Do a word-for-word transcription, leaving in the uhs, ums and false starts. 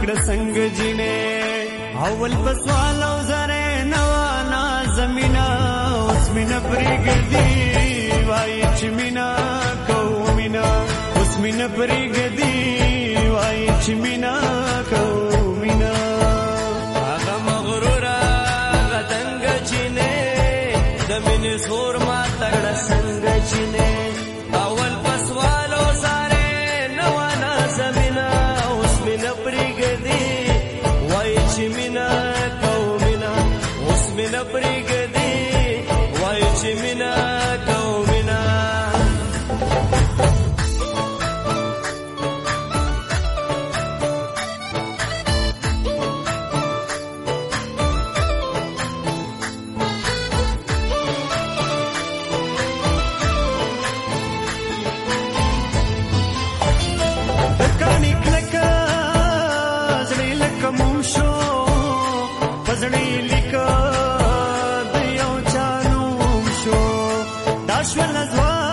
کړه څنګه جینې اول پسوال او زره نوانا زمینا اوس مینا پرېږدي وایي چې مینا کوو مینا اوس مینا پرېږدي وایي چې مینا کوو مینا هغه مغروره هغه دنګه جینې د مینې زور ماته کړه څنګه جینې اول پسوال او زره نوانا زمینا اوس مینا پرېږدي وایي چې مینا کوو مینا اوس مینا پرېږدي وایي چې مینا کوو مینا کانی کلکه زړې لکه موم شو په زړې لیکه د یو چا نوم شو دا شوله ځوان